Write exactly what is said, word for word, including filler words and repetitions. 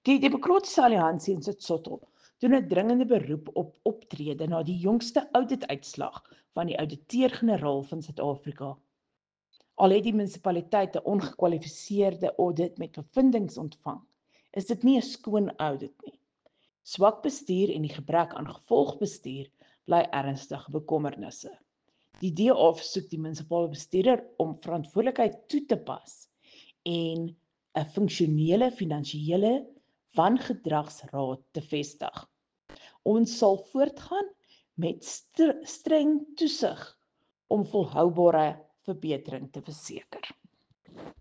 Die Demokratiese Alliansie in Sotho doen 'n dringende beroep op optrede na die jongste audituitslag van die ouditeur-generaal van Suid-Afrika. Al het die munisipaliteit 'n ongekwalifiseerde audit met bevindings ontvang, is dit nie 'n skoon audit nie. Swak bestuur en die gebrek aan gevolgbestuur bly ernstige bekommernisse. Die D A versoek die munisipale bestuurder om verantwoordelikheid toe te pas en 'n funksionele finansiële wangedragsraad te vestig. Ons sal voortgaan met str streng toesig om volhoubare verbetering te verseker.